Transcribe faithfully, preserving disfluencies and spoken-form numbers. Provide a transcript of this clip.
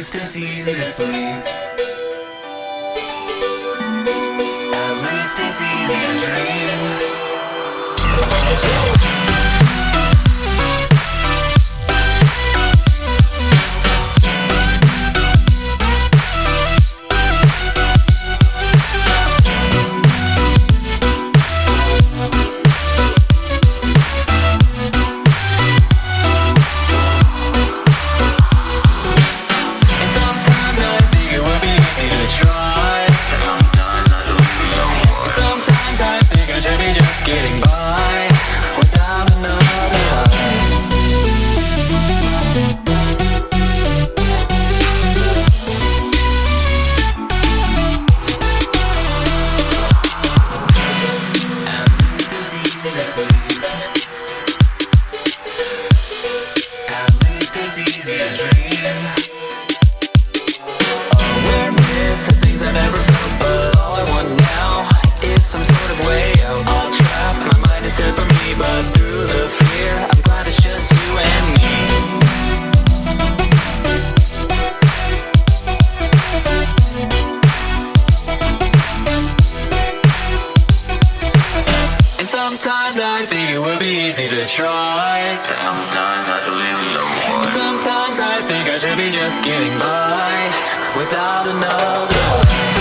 least it's easy to sleep. At least it's easy to dream. Getting by without another high. At least it's easy to sleep. At least it's easy to dream. Awareness of things I never felt, but all I want now is some sort of way out. All trapped, my mind is set for me, but through the fear, I'm glad it's just you and me. And sometimes I think it would be easy to try. And sometimes I believe in the war. And sometimes I think I should be just getting by without another.